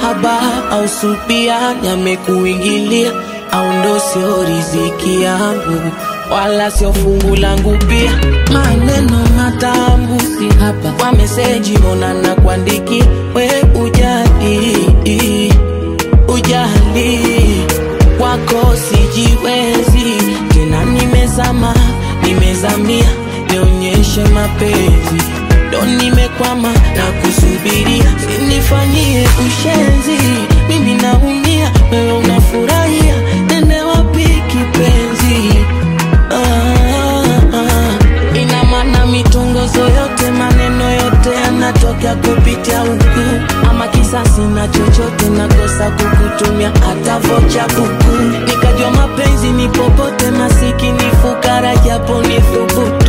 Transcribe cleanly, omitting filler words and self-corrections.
mahaba au supia yamekuingilia, au ndo sio riziki yangu wala sio fungu langu pia. Maneno matamu si hapa kwa meseji mbona na kuandiki, we ujali wako sijiwezi tena, nimezamia nionyeshe mapenzi, ndo nimekwama na kusubiria, sinifanyie ushenzi, mimi naumia wewe unafurahia, nende wapi kipenzi? Ina maana mitongozo yote maneno yote yanatokea kupitia huku, ama kisasi na chochote nakosa kukutumia hata vocha buku, nikajua mapenzi ni popote, masikini fukara japo ni thubutu.